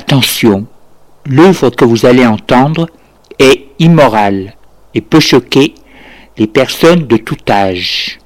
Attention, l'œuvre que vous allez entendre est immorale et peut choquer les personnes de tout âge.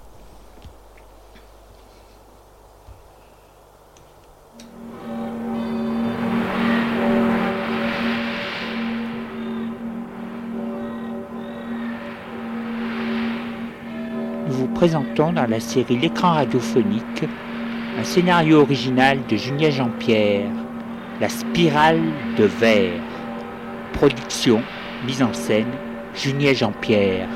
Nous vous présentons dans la série L'écran radiophonique un scénario original de Julien Jean-Pierre, La spirale de verre. Production, mise en scène, Julien Jean-Pierre.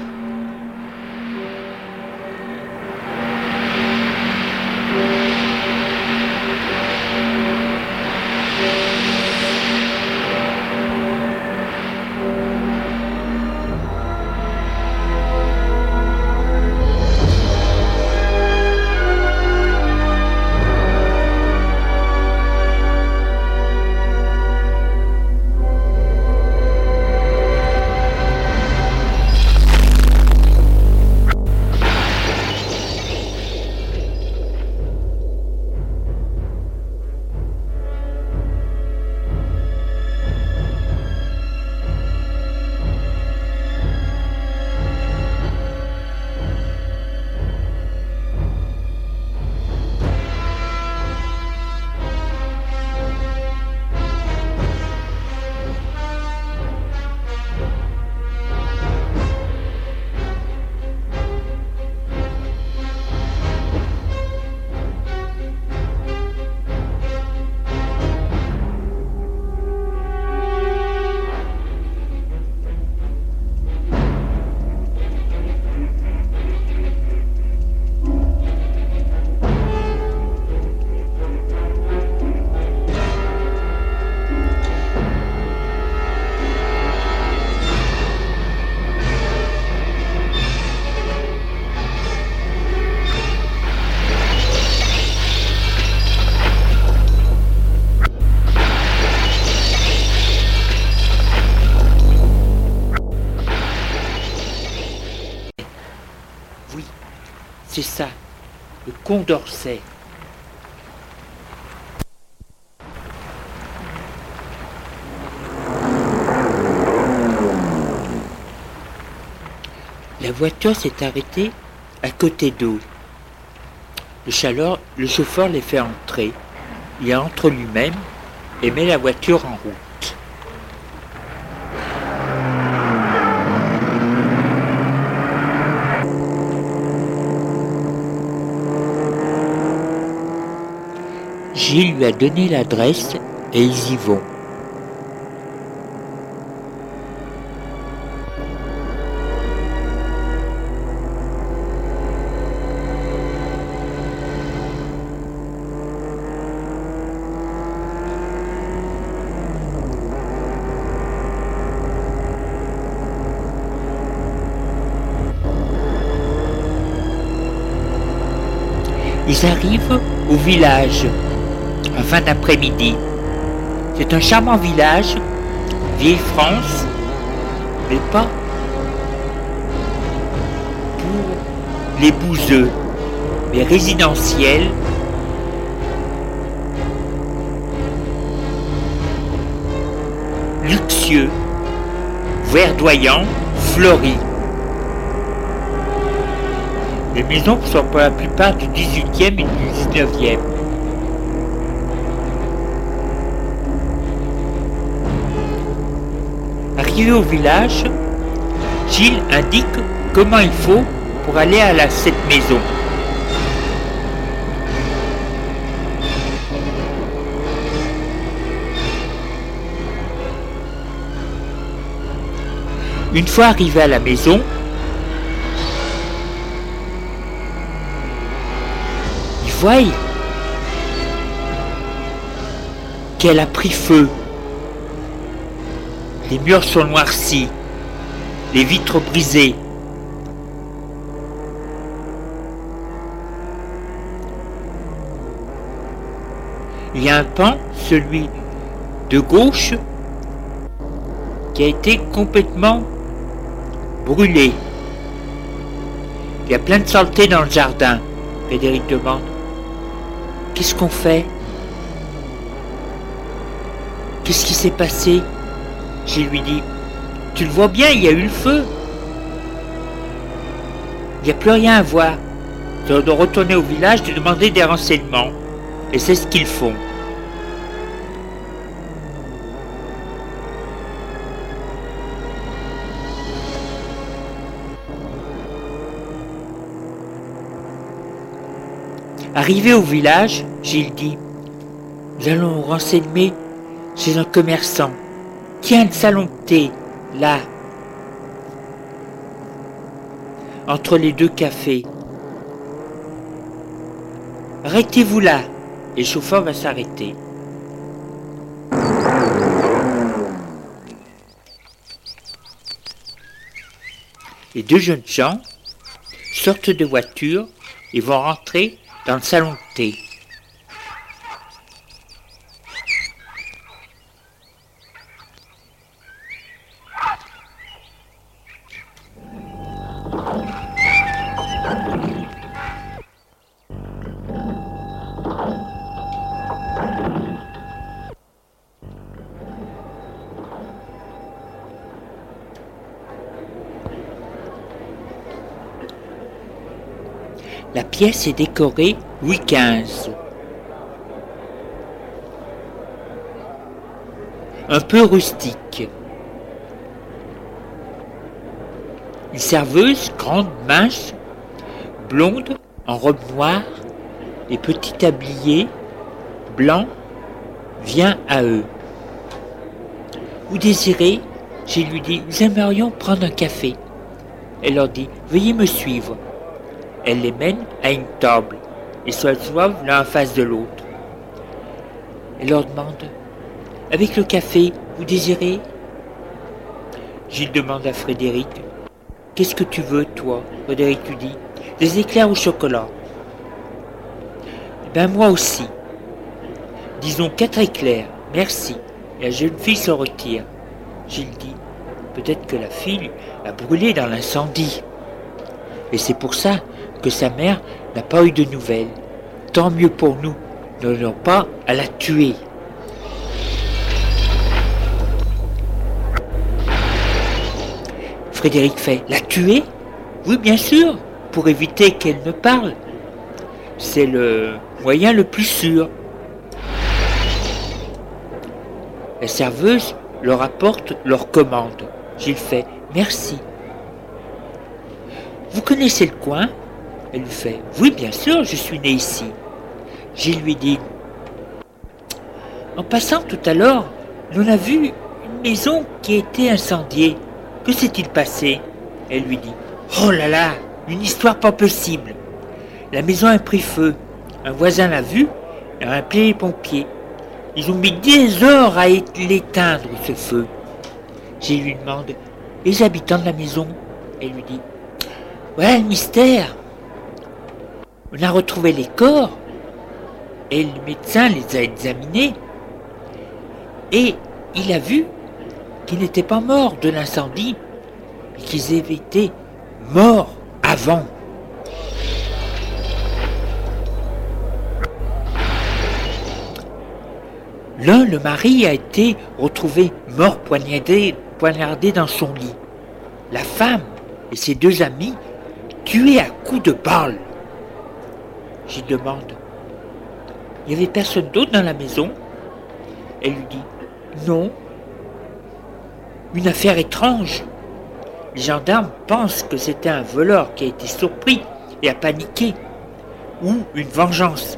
Oui, c'est ça, le Condorcet. La voiture s'est arrêtée à côté d'eux. Le chauffeur les fait entrer. Il entre lui-même et met la voiture en route. Gilles lui a donné l'adresse et ils y vont. Ils arrivent au village en fin d'après-midi. C'est un charmant village, vieille France, mais pas pour les bouseux, mais résidentiel, luxueux, verdoyant, fleuri. Les maisons sont pour la plupart du 18e et du 19e. Arrivé au village, Gilles indique comment il faut pour aller à cette maison. Une fois arrivé à la maison, ils voient qu'elle a pris feu. Les murs sont noircis, les vitres brisées. Il y a un pan, celui de gauche, qui a été complètement brûlé. Il y a plein de saleté dans le jardin. Frédéric demande: qu'est-ce qu'on fait? Qu'est-ce qui s'est passé? Je lui dis, tu le vois bien, il y a eu le feu. Il n'y a plus rien à voir. Ils doivent retourner au village de demander des renseignements. Et c'est ce qu'ils font. Arrivé au village, Gilles dit, nous allons nous renseigner chez un commerçant qui a un salon de thé, là, entre les deux cafés. Arrêtez-vous là, et le chauffeur va s'arrêter. Les deux jeunes gens sortent de voiture et vont rentrer dans le salon de thé. La pièce est décorée Louis XV. Un peu rustique. Une serveuse, grande, mince, blonde, en robe noire et petit tablier blanc, vient à eux. Vous désirez? Je lui dis, nous aimerions prendre un café. Elle leur dit, veuillez me suivre. Elle les mène à une table et s'assoient l'un en face de l'autre. Elle leur demande, avec le café, vous désirez? Gilles demande à Frédéric, qu'est-ce que tu veux, toi? Frédéric lui dit, des éclairs au chocolat. Ben moi aussi. Disons 4 éclairs, merci. Et la jeune fille se retire. Gilles dit, peut-être que la fille a brûlé dans l'incendie. Et c'est pour ça que sa mère n'a pas eu de nouvelles. Tant mieux pour nous, nous n'avons pas à la tuer. Frédéric fait, la tuer? Oui, bien sûr, pour éviter qu'elle ne parle. C'est le moyen le plus sûr. La serveuse leur apporte leur commande. Gilles fait, merci. Vous connaissez le coin? Elle lui fait, oui, bien sûr, je suis né ici. Gilles lui dit, en passant tout à l'heure, on a vu une maison qui a été incendiée. Que s'est-il passé? Elle lui dit, oh là là, une histoire pas possible. La maison a pris feu. Un voisin l'a vu et a appelé les pompiers. Ils ont mis 10 heures à l'éteindre, ce feu. Gilles lui demande, les habitants de la maison? Elle lui dit, voilà le mystère. On a retrouvé les corps et le médecin les a examinés et il a vu qu'ils n'étaient pas morts de l'incendie et qu'ils avaient été morts avant. L'un, le mari, a été retrouvé mort poignardé dans son lit. La femme et ses 2 amis tués à coups de balle. J'y demande, il n'y avait personne d'autre dans la maison? Elle lui dit, non. Une affaire étrange. Les gendarmes pensent que c'était un voleur qui a été surpris et a paniqué, ou une vengeance.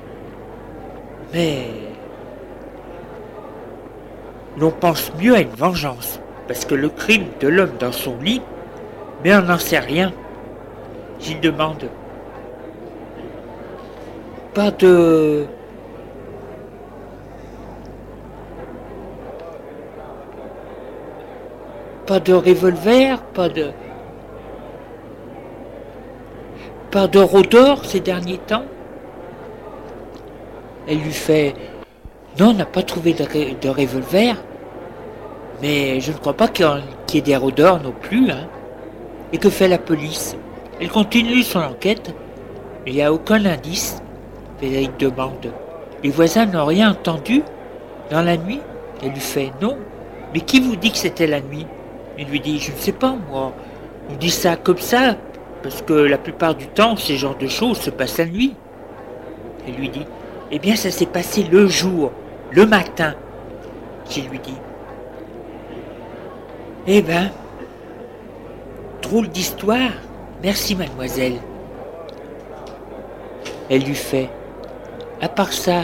Mais l'on pense mieux à une vengeance, parce que le crime de l'homme dans son lit, mais on n'en sait rien. J'y demande, pas de revolver, pas de rôdeur ces derniers temps? Elle lui fait, non, on n'a pas trouvé de revolver, mais je ne crois pas qu'il y ait des rôdeurs non plus. Hein. Et que fait la police? Elle continue son enquête, il n'y a aucun indice. Frédéric demande, les voisins n'ont rien entendu dans la nuit? Elle lui fait « Non, mais qui vous dit que c'était la nuit ?» Il lui dit « Je ne sais pas, moi. On dit ça comme ça, parce que la plupart du temps, ces genres de choses se passent la nuit. » Elle lui dit « Eh bien, ça s'est passé le jour, le matin. » Gilles lui dit « Eh ben, drôle d'histoire. Merci, mademoiselle. » Elle lui fait « À part ça,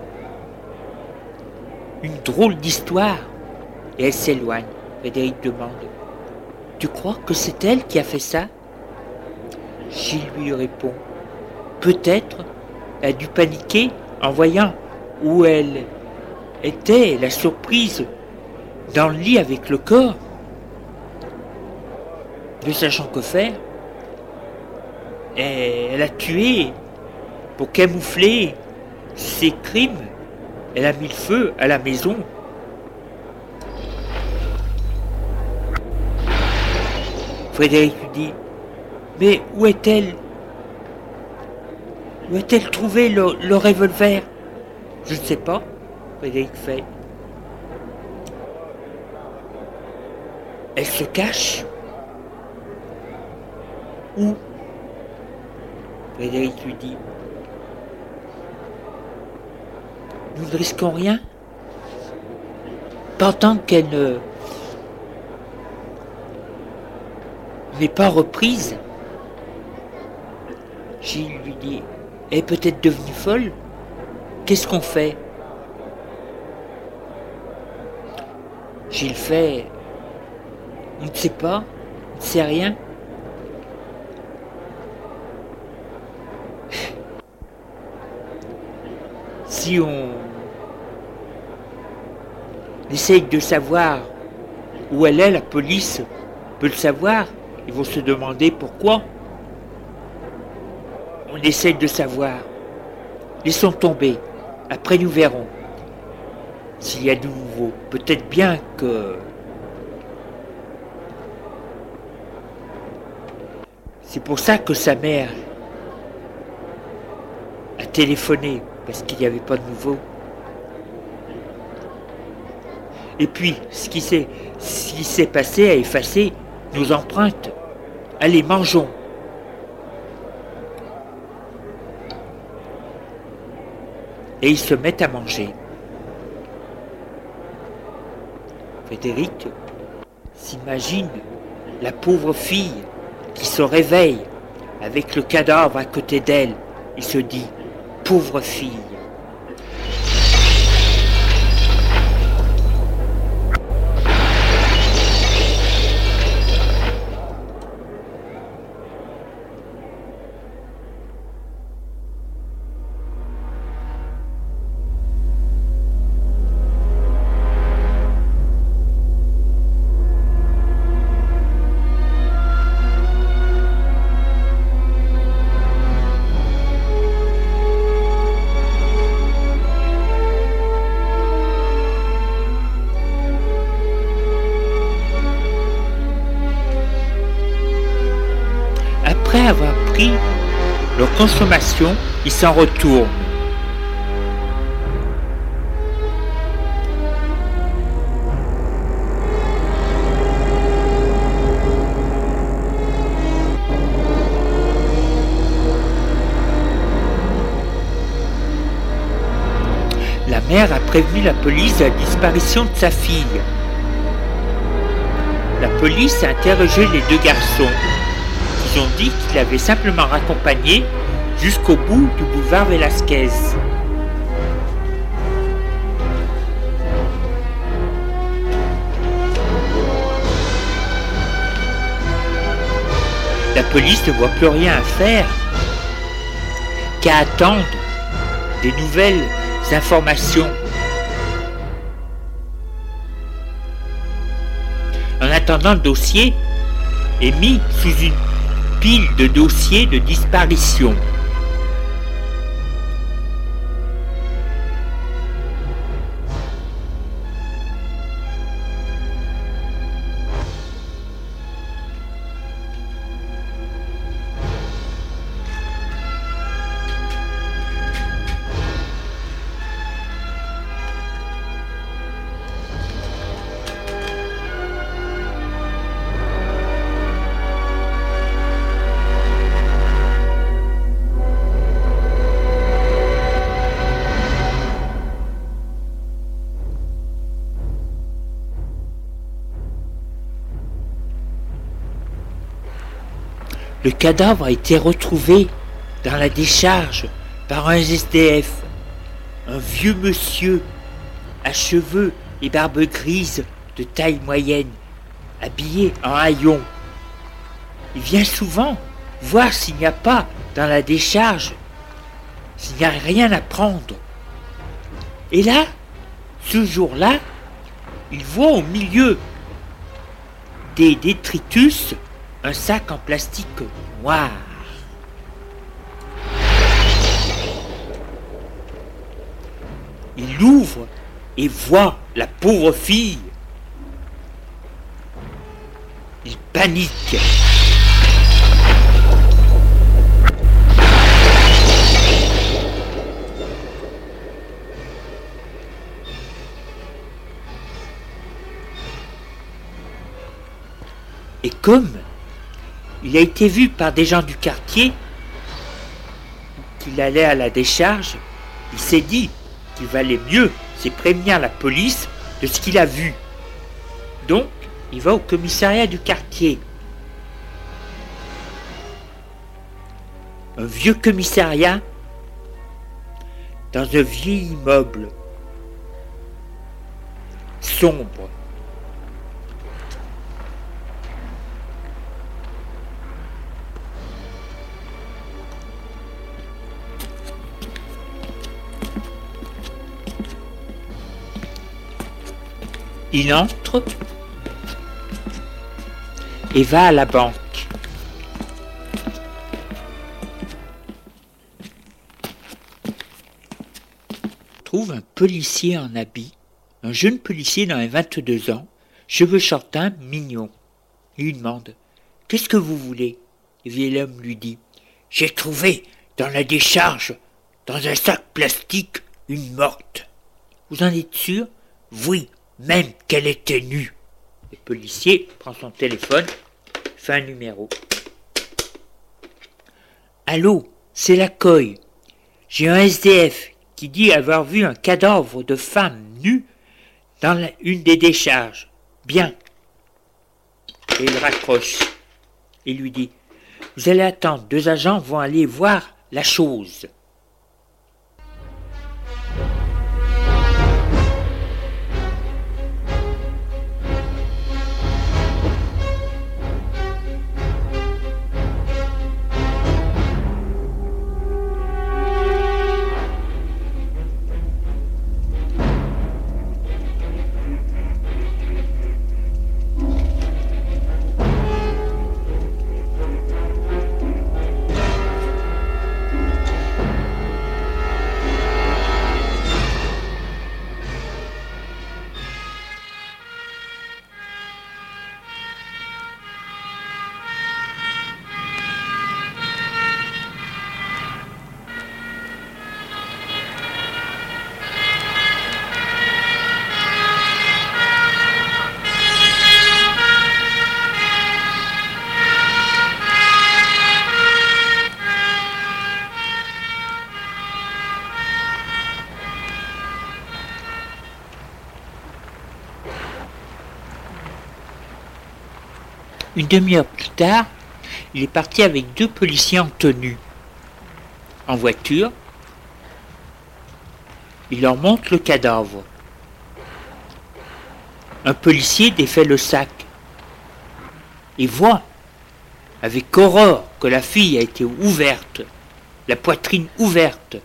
une drôle d'histoire. » Et elle s'éloigne. Frédéric demande « Tu crois que c'est elle qui a fait ça ?» Gilles lui répond « Peut-être. Elle a dû paniquer en voyant où elle était, la surprise dans le lit avec le corps. Ne sachant que faire, elle a tué pour camoufler ses crimes. Elle a mis le feu à la maison. Frédéric lui dit « Mais où est-elle ? Où a-t-elle trouvé le revolver ?»« Je ne sais pas. » Frédéric fait. « Elle se cache ? » « Où ?» Frédéric lui dit « Nous ne risquons rien. Pas tant qu'elle n'est pas reprise. » Gilles lui dit « Elle est peut-être devenue folle. Qu'est-ce qu'on fait ?» Gilles fait « On ne sait pas, on ne sait rien. » Si on essaye de savoir où elle est, la police peut le savoir. Ils vont se demander pourquoi. On essaye de savoir. Laissons tomber. Après nous verrons. S'il y a de nouveau. Peut-être bien que... C'est pour ça que sa mère a téléphoné. Parce qu'il n'y avait pas de nouveau. Et puis, ce qui s'est passé a effacé nos empreintes. Allez, mangeons. Et ils se mettent à manger. Frédéric s'imagine la pauvre fille qui se réveille avec le cadavre à côté d'elle. Il se dit « Pauvre fille !» Après avoir pris leur consommation, ils s'en retournent. La mère a prévenu la police de la disparition de sa fille. La police a interrogé les deux garçons. Ils ont dit qu'il avait simplement raccompagné jusqu'au bout du boulevard Velasquez. La police ne voit plus rien à faire qu'à attendre des nouvelles informations. En attendant, le dossier est mis sous une pile de dossiers de disparition. Le cadavre a été retrouvé dans la décharge par un SDF, un vieux monsieur à cheveux et barbe grise de taille moyenne, habillé en haillons. Il vient souvent voir s'il n'y a pas dans la décharge, s'il n'y a rien à prendre. Et là, ce jour-là, il voit au milieu des détritus un sac en plastique noir. Il l'ouvre et voit la pauvre fille. Il panique. Et comme il a été vu par des gens du quartier qu'il allait à la décharge, il s'est dit qu'il valait mieux c'est prévenir la police de ce qu'il a vu. Donc, il va au commissariat du quartier. Un vieux commissariat dans un vieux immeuble sombre. Il entre et va à la banque. Il trouve un policier en habit, un jeune policier dans les 22 ans, cheveux châtains, mignon. Il lui demande « Qu'est-ce que vous voulez ?» Le vieil homme lui dit « J'ai trouvé dans la décharge, dans un sac plastique, une morte. Vous en êtes sûr ? Oui. Même qu'elle était nue. » Le policier prend son téléphone, fait un numéro. « Allô, c'est la Coy. J'ai un SDF qui dit avoir vu un cadavre de femme nue dans une des décharges. Bien. » Et il raccroche. Il lui dit « Vous allez attendre, 2 agents vont aller voir la chose. » Une demi-heure plus tard, il est parti avec 2 policiers en tenue. En voiture, il leur montre le cadavre. Un policier défait le sac et voit avec horreur que la fille a été ouverte, la poitrine ouverte.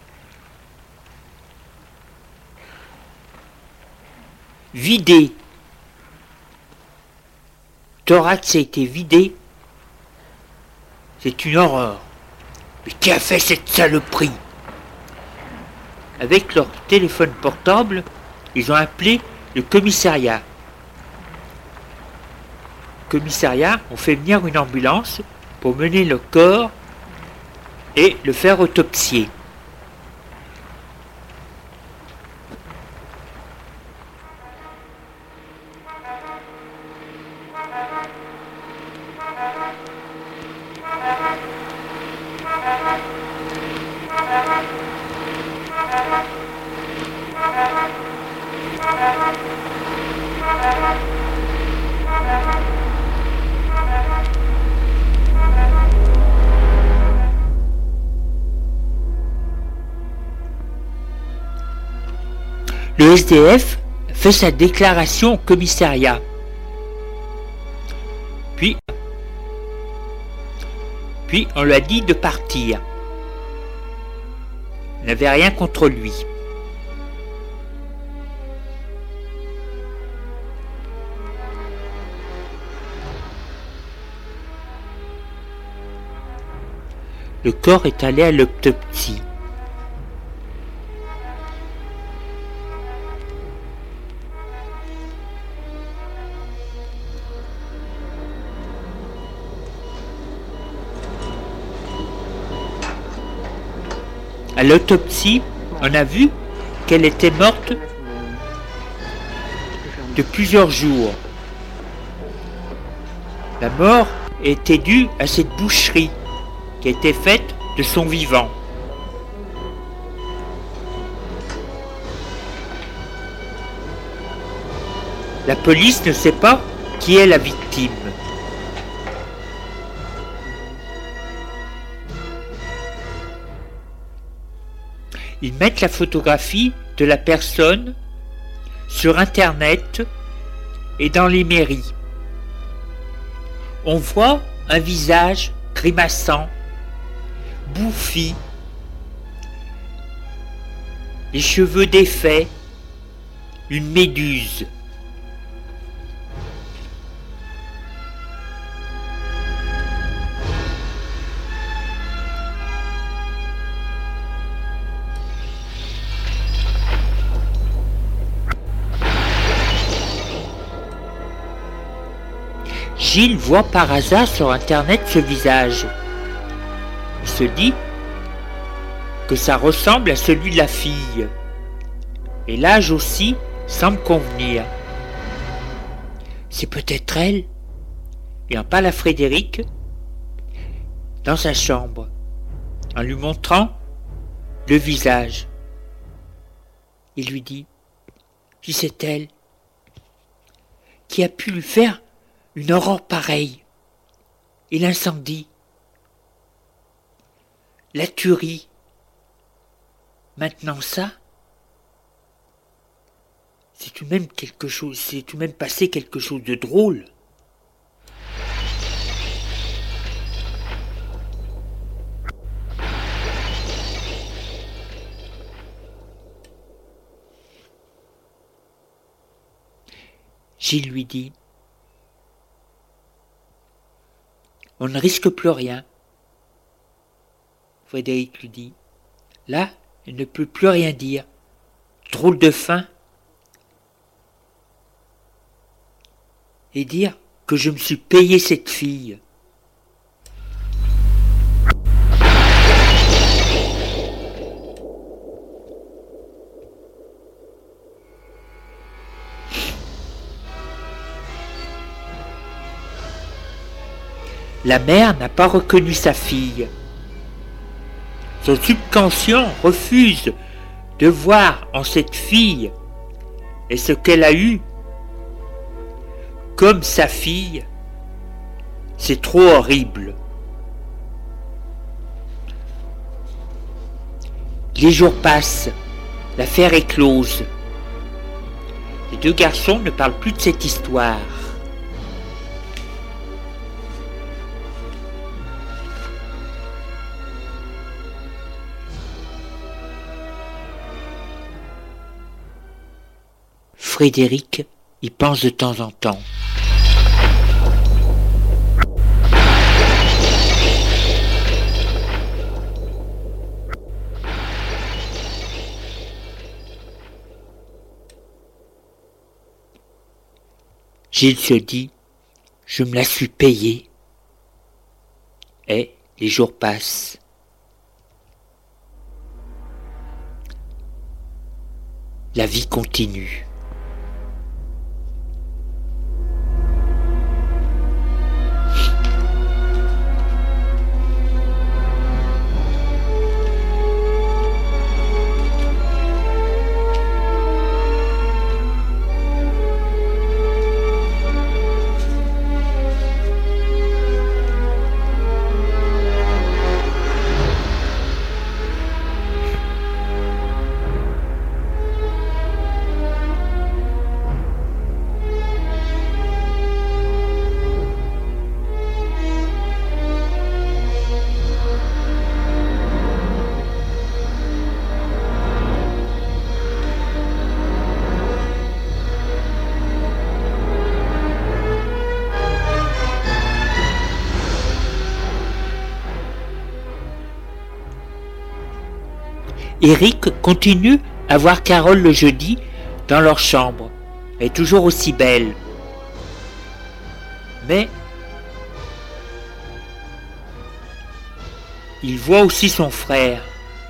Vidée. Thorax a été vidé. C'est une horreur. Mais qui a fait cette saloperie? Avec leur téléphone portable, ils ont appelé le commissariat. Le commissariat ont fait venir une ambulance pour mener le corps et le faire autopsier. Le SDF fait sa déclaration au commissariat. Puis on lui a dit de partir. Il n'avait rien contre lui. Le corps est allé à l'autopsie. À l'autopsie, on a vu qu'elle était morte de plusieurs jours. La mort était due à cette boucherie qui a été faite de son vivant. La police ne sait pas qui est la victime. Ils mettent la photographie de la personne sur Internet et dans les mairies. On voit un visage grimaçant, bouffi, les cheveux défaits, une méduse. Gilles voit par hasard sur Internet ce visage. Il se dit que ça ressemble à celui de la fille. Et l'âge aussi semble convenir. C'est peut-être elle. Il en parle à Frédéric dans sa chambre, en lui montrant le visage. Il lui dit, si c'est elle, qui a pu lui faire une horreur pareille, et l'incendie, la tuerie, maintenant ça, c'est tout de même quelque chose, c'est tout de même passé quelque chose de drôle. Gilles lui dit, on ne risque plus rien. Frédéric lui dit, là, elle ne peut plus rien dire. Drôle de fin. Et dire que je me suis payé cette fille. La mère n'a pas reconnu sa fille. Son subconscient refuse de voir en cette fille et ce qu'elle a eu comme sa fille. C'est trop horrible. Les jours passent, l'affaire est close. Les deux garçons ne parlent plus de cette histoire. Frédéric y pense de temps en temps. Gilles se dit, je me la suis payée. Et les jours passent. La vie continue. Eric continue à voir Carole le jeudi dans leur chambre. Elle est toujours aussi belle. Mais il voit aussi son frère.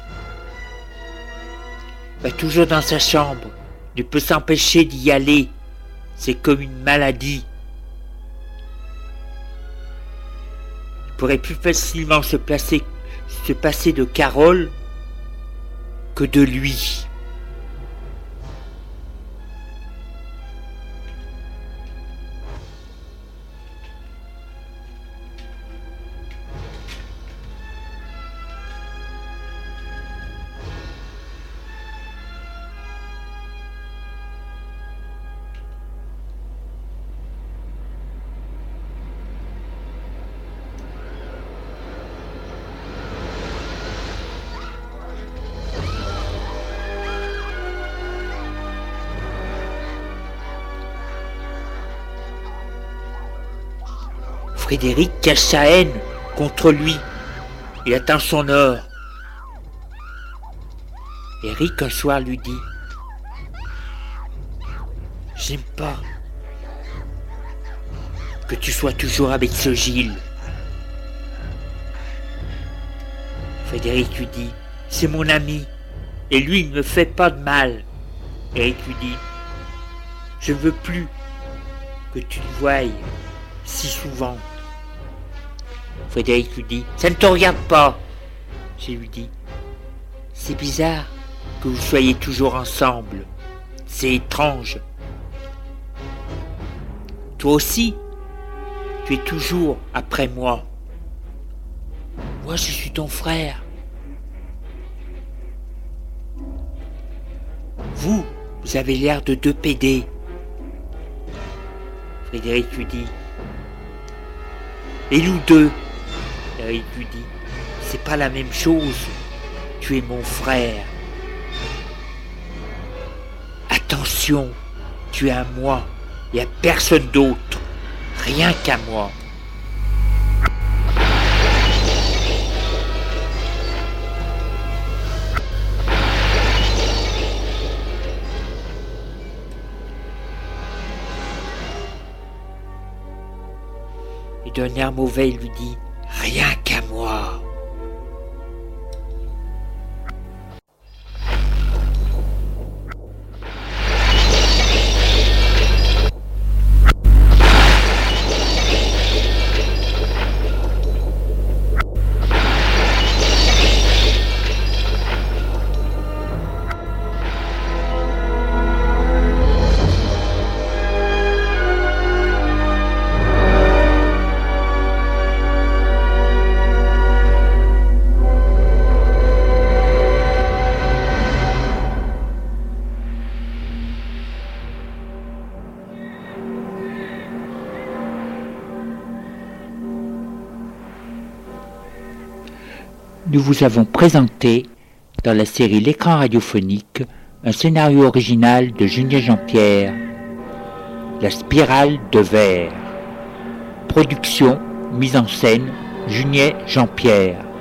Il va toujours dans sa chambre. Il ne peut s'empêcher d'y aller. C'est comme une maladie. Il pourrait plus facilement se passer de Carole que de lui. Frédéric cache sa haine contre lui. Il attend son heure. Eric un soir lui dit: « J'aime pas que tu sois toujours avec ce Gilles. » Frédéric lui dit: « C'est mon ami et lui il ne me fait pas de mal. » Eric lui dit: « Je ne veux plus que tu le voies si souvent. » Frédéric lui dit: « Ça ne te regarde pas. » Je lui dis: « C'est bizarre que vous soyez toujours ensemble. C'est étrange. Toi aussi, tu es toujours après moi. Moi, je suis ton frère. Vous avez l'air de deux pédés. » Frédéric lui dit: « Et nous deux ?» Eric lui dit: « C'est pas la même chose. Tu es mon frère. Attention, tu es à moi. Il n'y a personne d'autre. Rien qu'à moi. » Et d'un air mauvais, il lui dit: « Rien qu'à moi. » Nous vous avons présenté, dans la série L'écran radiophonique, un scénario original de Julien Jean-Pierre, La spirale de verre. Production, mise en scène, Julien Jean-Pierre.